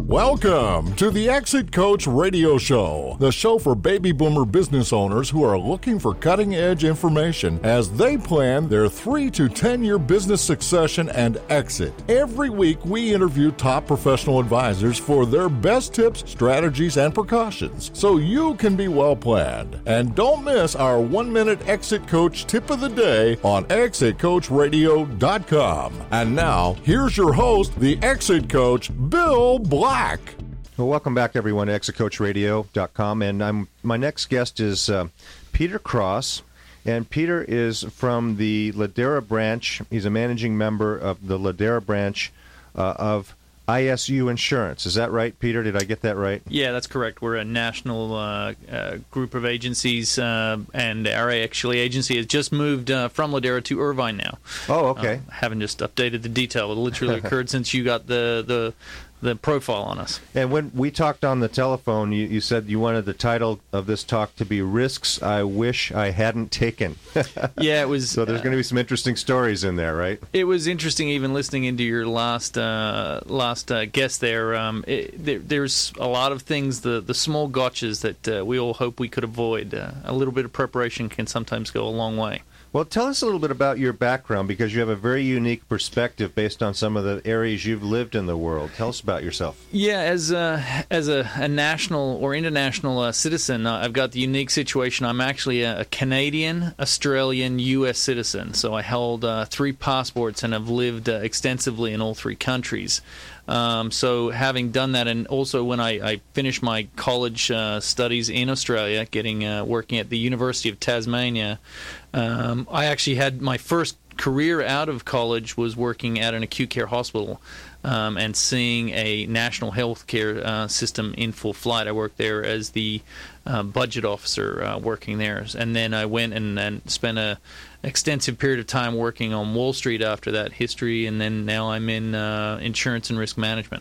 Welcome to the Exit Coach Radio Show, the show for baby boomer business owners who are looking for cutting-edge information as they plan their 3 to 10-year business succession and exit. Every week, we interview top professional advisors for their best tips, strategies, and precautions so you can be well-planned. And don't miss our 1-minute Exit Coach tip of the day on exitcoachradio.com. And now, here's your host, the Exit Coach, Bill Black. Well, welcome back, everyone, to exitcoachradio.com. And my next guest is Peter Cross. And Peter is from the Ladera branch. He's a managing member of the Ladera branch of ISU Insurance. Is that right, Peter? Did I get that right? Yeah, that's correct. We're a national group of agencies, and our agency has just moved from Ladera to Irvine now. Oh, okay. Haven't just updated the detail. It literally occurred since you got the profile on us. And when we talked on the telephone, you said you wanted the title of this talk to be Risks I Wish I Hadn't Taken. Yeah, it was. So there's going to be some interesting stories in there, right? It was interesting even listening into your last guest there. There's a lot of things, the small gotchas that we all hope we could avoid. A little bit of preparation can sometimes go a long way. Well, tell us a little bit about your background, because you have a very unique perspective based on some of the areas you've lived in the world. Tell us about yourself. Yeah, as a national or international citizen, I've got the unique situation. I'm actually a Canadian, Australian, U.S. citizen. So I held 3 passports and have lived extensively in all 3 countries. So having done that, and also when I finished my college studies in Australia, working at the University of Tasmania, I actually had my first career out of college was working at an acute care hospital and seeing a national health care system in full flight. I worked there as the budget officer working there. And then I went and spent an extensive period of time working on Wall Street after that history, and then now I'm in insurance and risk management.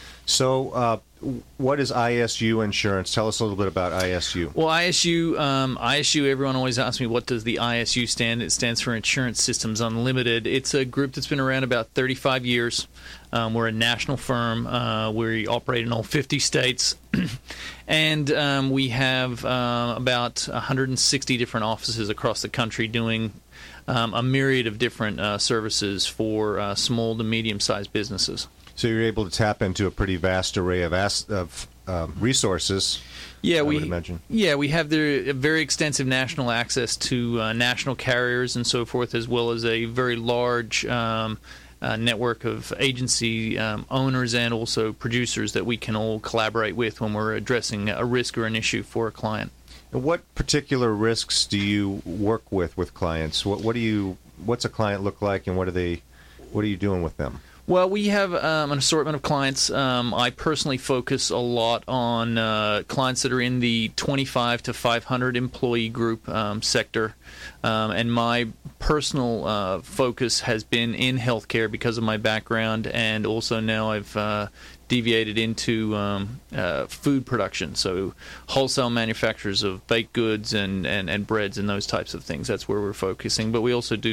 So what is ISU Insurance? Tell us a little bit about ISU. Well, ISU, everyone always asks me, what does the ISU stand? It stands for Insurance Systems Unlimited. It's a group that's been around about 35 years. We're a national firm. We operate in all 50 states. And we have about 160 different offices across the country doing a myriad of different services for small to medium-sized businesses. So you're able to tap into a pretty vast array of resources. Yeah, we imagine. Yeah, we have the very extensive national access to national carriers and so forth, as well as a very large network of agency owners and also producers that we can all collaborate with when we're addressing a risk or an issue for a client. And what particular risks do you work with clients? What's a client look like, and what are you doing with them? Well, we have an assortment of clients. I personally focus a lot on clients that are in the 25 to 500 employee group sector. And my personal focus has been in healthcare because of my background, and also now I've deviated into food production, so wholesale manufacturers of baked goods and breads and those types of things. That's where we're focusing. But we also do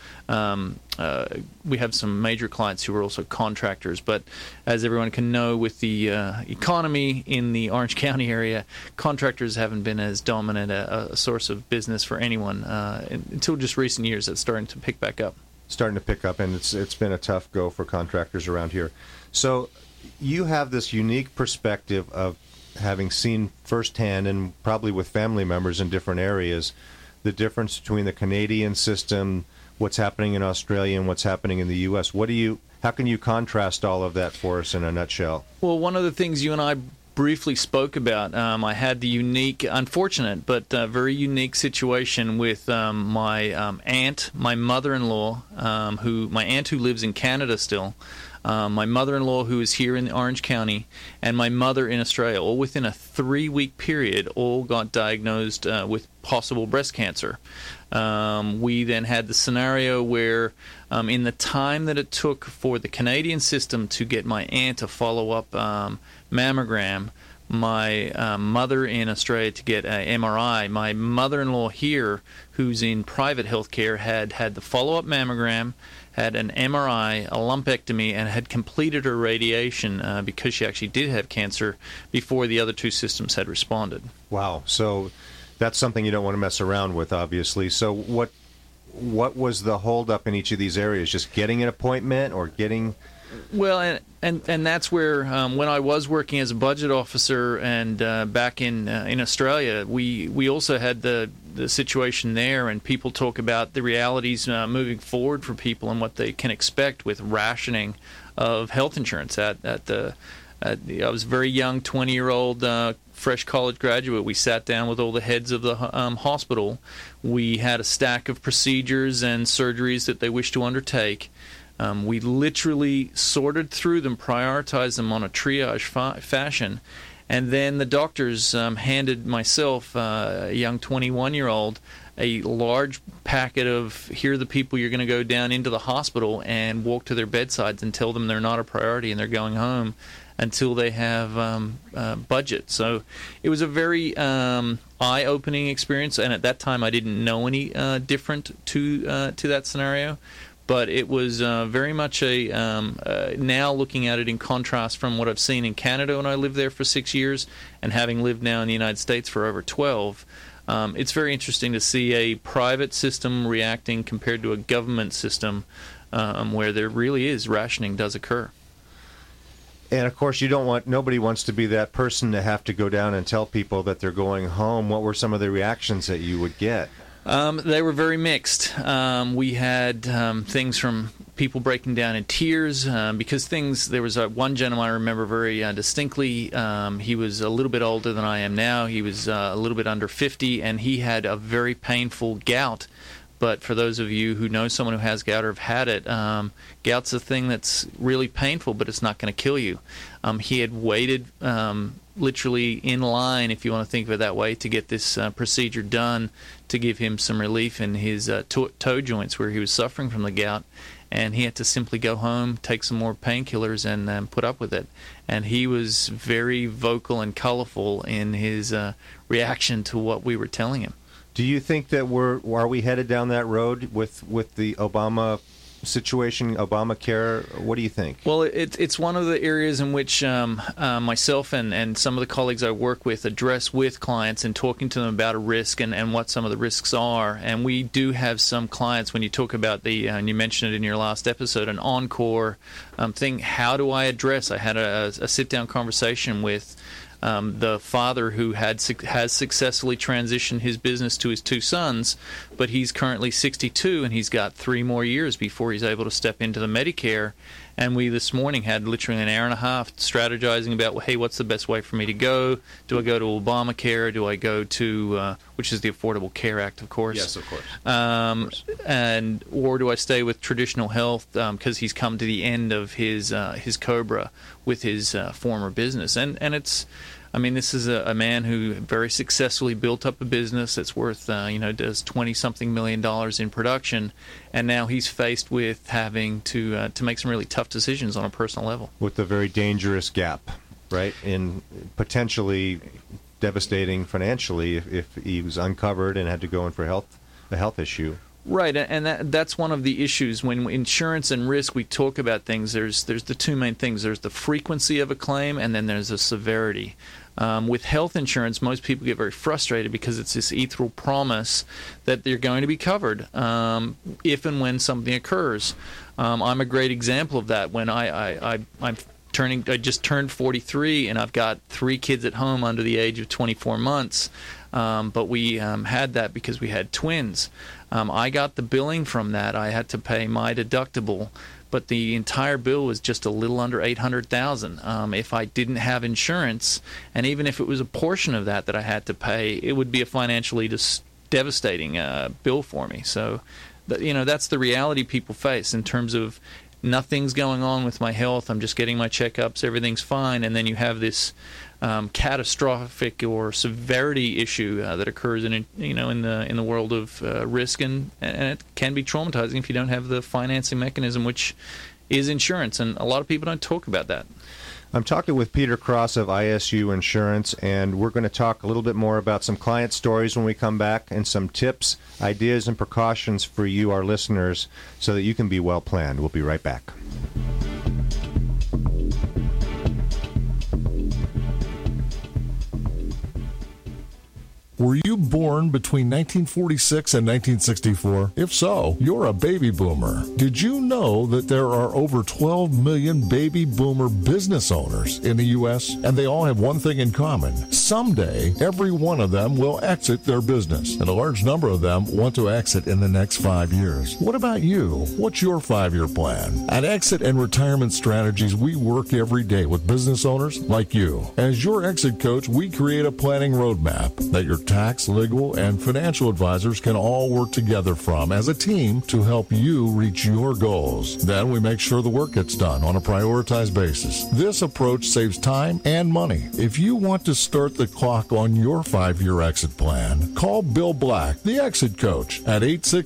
we have some major clients who are also contractors. But as everyone can know, with the economy in the Orange County area, contractors haven't been as dominant a source of business for anyone until just recent years. It's starting to pick back up. Starting to pick up, and it's been a tough go for contractors around here. So you have this unique perspective of having seen firsthand, and probably with family members in different areas, the difference between the Canadian system, what's happening in Australia, and what's happening in the U.S. How can you contrast all of that for us in a nutshell? Well, one of the things you and I briefly spoke about, I had the unique, unfortunate, but very unique situation with my aunt, my mother-in-law, my aunt who lives in Canada still, my mother-in-law who is here in Orange County, and my mother in Australia, all within a 3-week period, all got diagnosed with possible breast cancer. We then had the scenario where in the time that it took for the Canadian system to get my aunt a follow-up mammogram, my mother in Australia to get an MRI, my mother-in-law here, who's in private health care, had the follow-up mammogram, had an MRI, a lumpectomy, and had completed her radiation because she actually did have cancer before the other two systems had responded. Wow. So that's something you don't want to mess around with, obviously. So what was the holdup in each of these areas? Just getting an appointment or getting... Well, and that's where when I was working as a budget officer and back in Australia, we also had the situation there, and people talk about the realities moving forward for people and what they can expect with rationing of health insurance. I was a very young, 20-year-old fresh college graduate. We sat down with all the heads of the hospital. We had a stack of procedures and surgeries that they wished to undertake. We literally sorted through them, prioritized them on a triage fashion, and then the doctors handed myself, a young 21-year-old, a large packet of, here are the people you're going to go down into the hospital and walk to their bedsides and tell them they're not a priority and they're going home until they have budget. So it was a very eye-opening experience, and at that time I didn't know any different to that scenario. But it was very much now looking at it in contrast from what I've seen in Canada when I lived there for 6 years, and having lived now in the United States for over 12, it's very interesting to see a private system reacting compared to a government system where there really is rationing does occur. And of course, nobody wants to be that person to have to go down and tell people that they're going home. What were some of the reactions that you would get? They were very mixed. We had things from people breaking down in tears because there was one gentleman I remember very distinctly. He was a little bit older than I am now. He was a little bit under 50, and he had a very painful gout. But for those of you who know someone who has gout or have had it, gout's a thing that's really painful, but it's not going to kill you. He had waited literally in line, if you want to think of it that way, to get this procedure done to give him some relief in his toe joints where he was suffering from the gout. And he had to simply go home, take some more painkillers, and put up with it. And he was very vocal and colorful in his reaction to what we were telling him. Do you think that are we headed down that road with the Obama situation, Obamacare? What do you think? Well, it's one of the areas in which myself and some of the colleagues I work with address with clients and talking to them about a risk and what some of the risks are. And we do have some clients, when you talk about and you mentioned it in your last episode, an encore thing. How do I address? I had a sit-down conversation with the father who has successfully transitioned his business to his two sons, but he's currently 62 and he's got 3 more years before he's able to step into the Medicare. And we this morning had literally an hour and a half strategizing about, well, hey, what's the best way for me to go? Do I go to Obamacare? Do I go to, which is the Affordable Care Act, of course? Yes, of course. Or do I stay with traditional health because he's come to the end of his COBRA with his former business? And it's, I mean, this is a man who very successfully built up a business that's worth, does $20-something million in production, and now he's faced with having to make some really tough decisions on a personal level. With a very dangerous gap, right, in potentially devastating financially if he was uncovered and had to go in for a health issue. Right, and that's one of the issues. When insurance and risk, we talk about things, there's the two main things. There's the frequency of a claim, and then there's the severity. With health insurance, most people get very frustrated because it's this ethereal promise that they're going to be covered if and when something occurs. I'm a great example of that. When I just turned 43, and I've got 3 kids at home under the age of 24 months. But we had that because we had twins. I got the billing from that. I had to pay my deductible, but the entire bill was just a little under $800,000. If I didn't have insurance, and even if it was a portion of that I had to pay, it would be a financially devastating bill for me. So, that's the reality people face in terms of nothing's going on with my health. I'm just getting my checkups. Everything's fine, and then you have this catastrophic or severity issue that occurs in the world of risk, and it can be traumatizing if you don't have the financing mechanism, which is insurance, and a lot of people don't talk about that. I'm talking with Peter Cross of ISU Insurance, and we're going to talk a little bit more about some client stories when we come back and some tips, ideas, and precautions for you, our listeners, so that you can be well planned. We'll be right back. Were you born between 1946 and 1964? If so, you're a baby boomer. Did you know that there are over 12 million baby boomer business owners in the U.S.? And they all have one thing in common. Someday, every one of them will exit their business, and a large number of them want to exit in the next 5 years. What about you? What's your 5-year plan? At Exit and Retirement Strategies, we work every day with business owners like you. As your exit coach, we create a planning roadmap that your tax, legal, and financial advisors can all work together from as a team to help you reach your goals. Then we make sure the work gets done on a prioritized basis. This approach saves time and money. If you want to start the clock on your 5-year exit plan, call Bill Black, the exit coach, at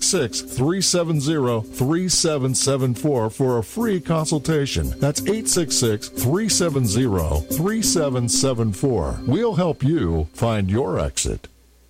866-370-3774 for a free consultation. That's 866-370-3774. We'll help you find your exit.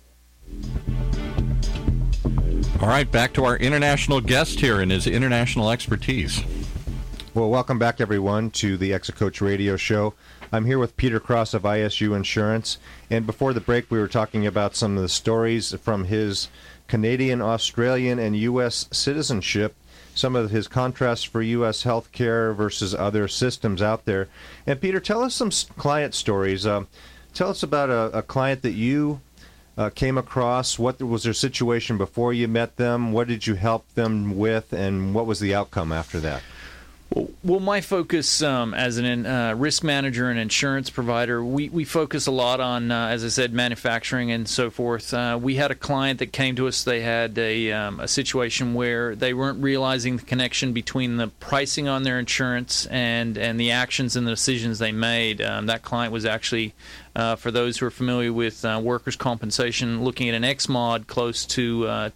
All right, back to our international guest here and his international expertise. Well, welcome back, everyone, to the Exit Coach Radio Show. I'm here with Peter Cross of ISU Insurance, and before the break, we were talking about some of the stories from his Canadian, Australian, and U.S. citizenship, some of his contrasts for U.S. healthcare versus other systems out there. And Peter, tell us some client stories. Tell us about a client that you came across. What was their situation before you met them? What did you help them with, and what was the outcome after that? Well, my focus as a risk manager and insurance provider, we focus a lot on, as I said, manufacturing and so forth. We had a client that came to us. They had a situation where they weren't realizing the connection between the pricing on their insurance and the actions and the decisions they made. That client was actually, for those who are familiar with workers' compensation, looking at an XMOD close to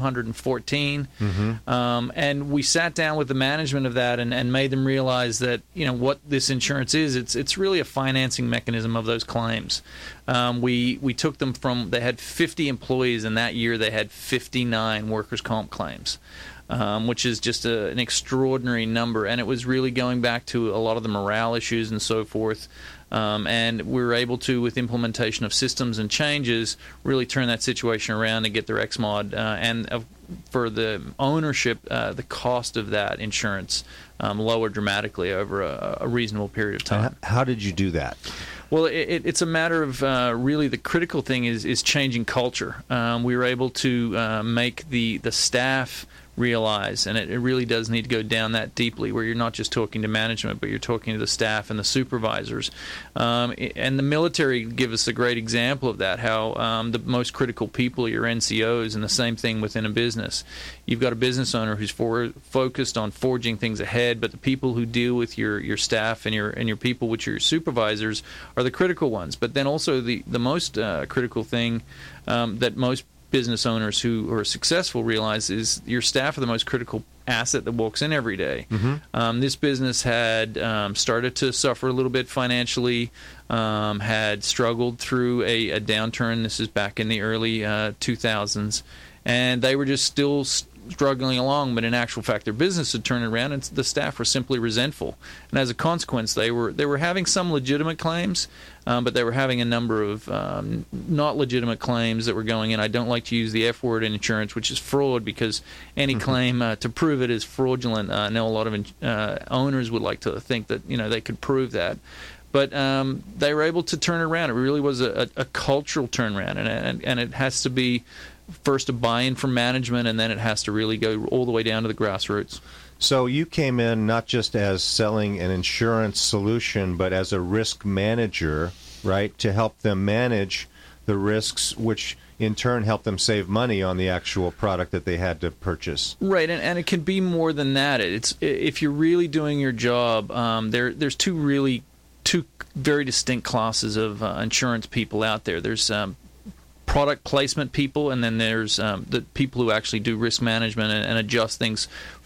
214. Mm-hmm. And we sat down with the management of that and made them realize that, what this insurance is. It's really a financing mechanism of those claims. We took them from, they had 50 employees, and that year they had 59 workers' comp claims. Which is just an extraordinary number, and it was really going back to a lot of the morale issues and so forth. And we were able to, with implementation of systems and changes, really turn that situation around and get their XMOD. And for the ownership, the cost of that insurance lowered dramatically over a reasonable period of time. How did you do that? Well, it's a matter of really the critical thing is changing culture. We were able to make the staff realize, and it really does need to go down that deeply, where you're not just talking to management, but you're talking to the staff and the supervisors. And the military give us a great example of that, how the most critical people are your NCOs, and the same thing within a business. You've got a business owner who's focused on forging things ahead, but the people who deal with your staff and your people, which are your supervisors, are the critical ones. But then also the most critical thing that most business owners who are successful realize is your staff are the most critical asset that walks in every day. Mm-hmm. This business had started to suffer a little bit financially, had struggled through a downturn. This is back in the early 2000s, and they were just still struggling along, but in actual fact their business had turned around, and the staff were simply resentful. And as a consequence, they were having some legitimate claims, but they were having a number of not legitimate claims that were going in. I don't like to use the F word in insurance, which is fraud, because any claim to prove it is fraudulent. I know a lot of owners would like to think that they could prove that. But they were able to turn it around. It really was a cultural turnaround, and it has to be first a buy-in from management, and then it has to really go all the way down to the grassroots. So you came in not just as selling an insurance solution, but as a risk manager, right, to help them manage the risks, which in turn help them save money on the actual product that they had to purchase. Right, and it can be more than that. It's if you're really doing your job, there's two very distinct classes of insurance people out there. There's product placement people, and then there's the people who actually do risk management and adjust things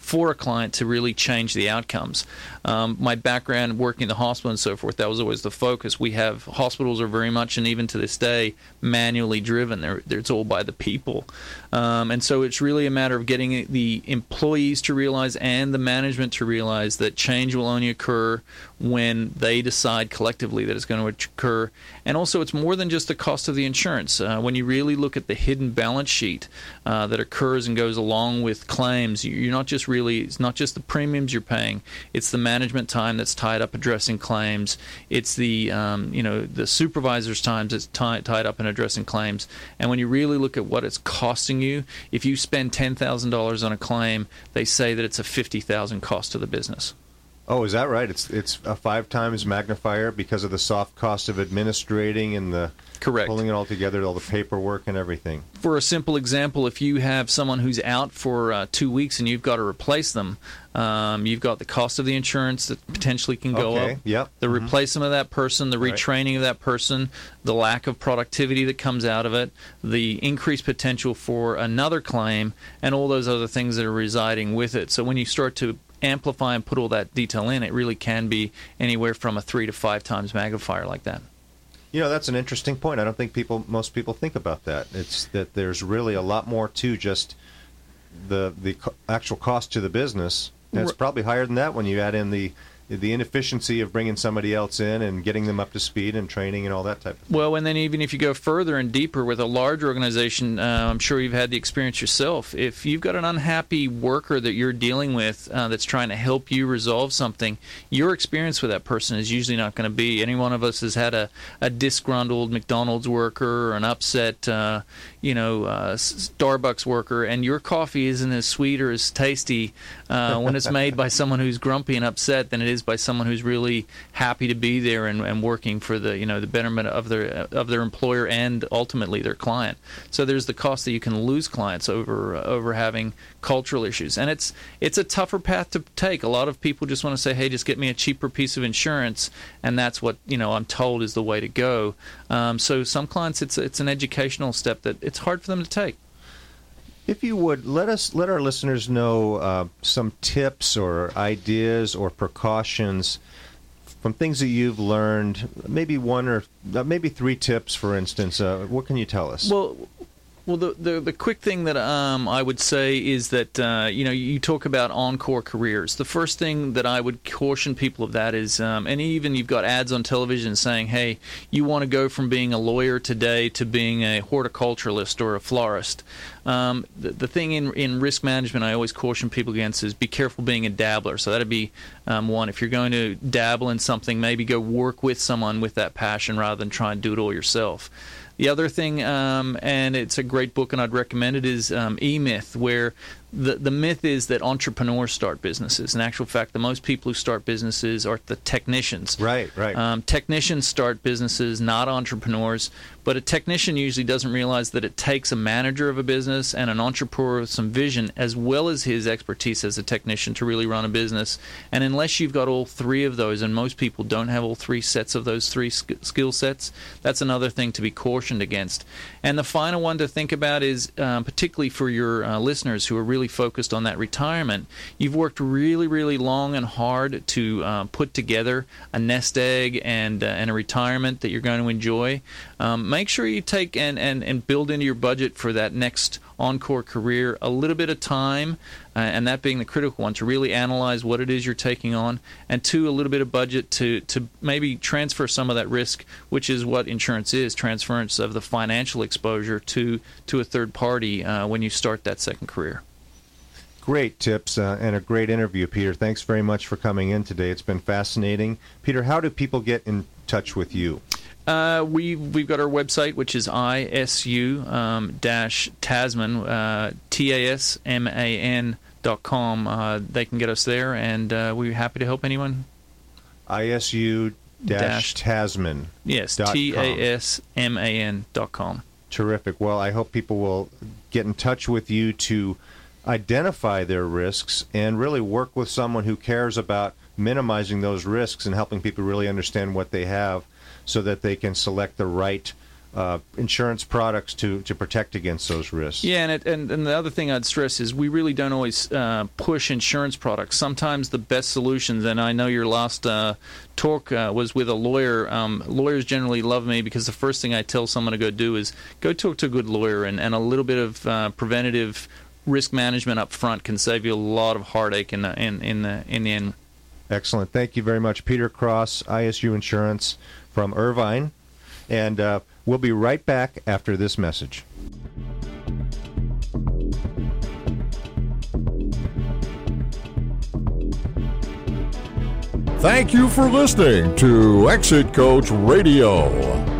for a client to really change the outcomes. My background working in the hospital and so forth, that was always the focus. We have hospitals are very much, and even to this day, manually driven. It's all by the people. And so it's really a matter of getting the employees to realize and the management to realize that change will only occur when they decide collectively that it's going to occur. And also, it's more than just the cost of the insurance. When you really look at the hidden balance sheet that occurs and goes along with claims, you're not just it's not just the premiums you're paying, it's the management time that's tied up addressing claims, it's the the supervisor's time that's tied up in addressing claims. And when you really look at what it's costing you, if you spend $10,000 on a claim, they say that it's a $50,000 cost to the business. Oh, is that right? It's a 5 times magnifier because of the soft cost of administrating and the Correct. Pulling it all together, all the paperwork and everything. For a simple example, if you have someone who's out for 2 weeks and you've got to replace them, you've got the cost of the insurance that potentially can go up. Yep. The replacement of that person, the retraining of that person, the lack of productivity that comes out of it, the increased potential for another claim, and all those other things that are residing with it. So when you start to amplify and put all that detail in, it really can be anywhere from a 3 to 5 times magnifier like that. You know, that's an interesting point. I don't think most people think about that. It's that there's really a lot more to just the actual cost to the business. And it's probably higher than that when you add in the inefficiency of bringing somebody else in and getting them up to speed and training and all that type of thing. Well, and then even if you go further and deeper with a large organization, I'm sure you've had the experience yourself. If you've got an unhappy worker that you're dealing with that's trying to help you resolve something, your experience with that person is usually not going to be. Any one of us has had a disgruntled McDonald's worker or an upset Starbucks worker, and your coffee isn't as sweet or as tasty when it's made by someone who's grumpy and upset than it is by someone who's really happy to be there and working for the betterment of their employer and ultimately their client. So there's the cost that you can lose clients over having cultural issues, and it's a tougher path to take. A lot of people just want to say, hey, just get me a cheaper piece of insurance, and that's what I'm told is the way to go. So some clients, it's an educational step that it's hard for them to take. If you would, let our listeners know some tips or ideas or precautions from things that you've learned, maybe one or maybe 3 tips, for instance. What can you tell us? Well, the quick thing that I would say is that you talk about encore careers. The first thing that I would caution people of that is, and even you've got ads on television saying, hey, you want to go from being a lawyer today to being a horticulturalist or a florist. The thing in risk management I always caution people against is be careful being a dabbler. So that'd be one. If you're going to dabble in something, maybe go work with someone with that passion rather than try and do it all yourself. The other thing, and it's a great book and I'd recommend it, is E-Myth, where the myth is that entrepreneurs start businesses. In actual fact, the most people who start businesses are the technicians. Right. Technicians start businesses, not entrepreneurs. But a technician usually doesn't realize that it takes a manager of a business and an entrepreneur with some vision, as well as his expertise as a technician, to really run a business. And unless you've got all 3 of those, and most people don't have all 3 sets of those 3 skill sets, that's another thing to be cautioned against. And the final one to think about is, particularly for your listeners who are really focused on that retirement, you've worked really, really long and hard to put together a nest egg and a retirement that you're going to enjoy. Make sure you take and build into your budget for that next encore career a little bit of time, and that being the critical one, to really analyze what it is you're taking on, and 2, a little bit of budget to maybe transfer some of that risk, which is what insurance is, transference of the financial exposure to a third party when you start that second career. Great tips and a great interview, Peter. Thanks very much for coming in today. It's been fascinating. Peter, how do people get in touch with you? We've got our website, which is ISU-Tasman, TASMAN.com. They can get us there, and we're happy to help anyone. ISU-Tasman. Yes, TASMAN.com. Terrific. Well, I hope people will get in touch with you to identify their risks and really work with someone who cares about minimizing those risks and helping people really understand what they have, so that they can select the right insurance products to protect against those risks. Yeah, and the other thing I'd stress is we really don't always push insurance products. Sometimes the best solutions, and I know your last talk was with a lawyer. Lawyers generally love me because the first thing I tell someone to go do is go talk to a good lawyer, and a little bit of preventative risk management up front can save you a lot of heartache in the end. Excellent. Thank you very much, Peter Cross, ISU Insurance from Irvine. And we'll be right back after this message. Thank you for listening to Exit Coach Radio.